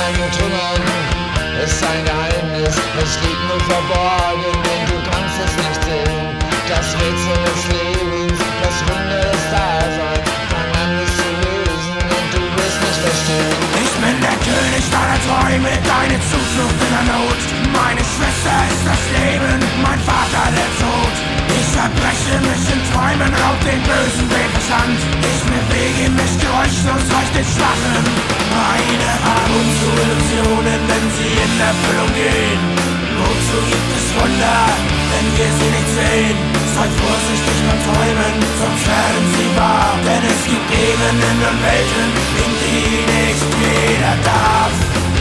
deinen Trümmern ist ein Geheimnis, es liegt nur verborgen und du kannst es nicht sehen. Das Rätsel des Lebens, das Wunder des Daseins, fang an es zu lösen und du wirst mich verstehen. Ich bin der König deiner Träume, deine Zuflucht in der Not. Meine Schwester ist das Leben, mein Vater der Tod. Ich zerbreche mich in Träumen, raub den Bösen den Verstand. Ich bewege mich geräuschlos durch den Schwachen. Meine ab und zu Illusionen, wenn sie in Erfüllung gehen. Wozu gibt es Wunder, wenn wir sie nicht sehen? Seid vorsichtig beim Träumen, sonst werden sie wahr. Denn es gibt Ebenen und Welten, in die nicht jeder darf.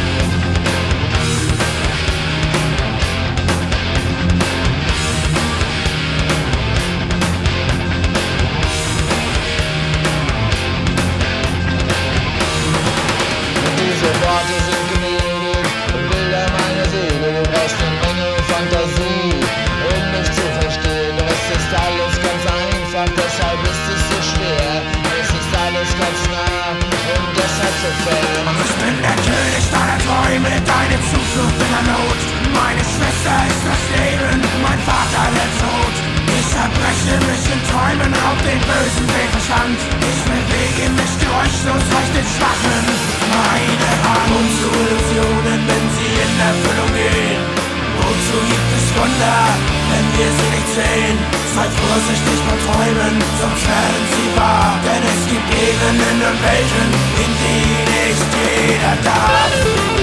Diese Worte sind Gemälde, Bilder meiner Seele. Du brauchst eine Menge Fantasie, um mich zu verstehen. Es ist alles ganz einfach, deshalb ist es so schwer. Es ist alles ganz nah und deshalb so fern. Ich bin der König deiner Träume, deine Zuflucht in der Not. Meine Schwester ist das Leben, mein Vater der Tod. Ich zerbreche mich in Träumen, raub den Bösen den Verstand. Ich bewege mich geräuschlos durch den Schwachen. Meine ab und zu Illusionen, wenn sie in Erfüllung gehen. Wozu gibt es Wunder, wenn wir sie nicht sehen? Seid vorsichtig beim Träumen, sonst werden sie wahr. Denn es gibt Ebenen und Welten, in die nicht jeder darf.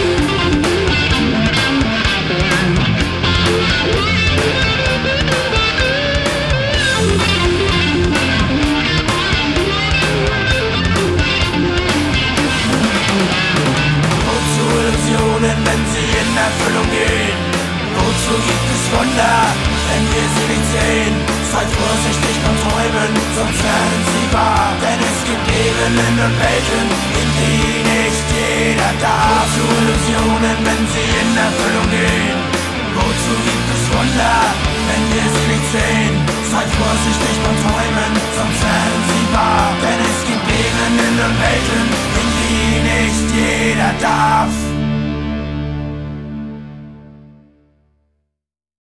Wenn sie in Erfüllung gehen. Wozu gibt es Wunder, wenn wir sie nicht sehen? Seid vorsichtig beim Träumen, sonst werden sie wahr. Denn es gibt Ebenen und Welten, in die nicht jeder darf. Wozu Illusionen, wenn sie in Erfüllung gehen? Wozu gibt es Wunder, wenn wir sie nicht sehen? Seid vorsichtig beim Träumen, sonst werden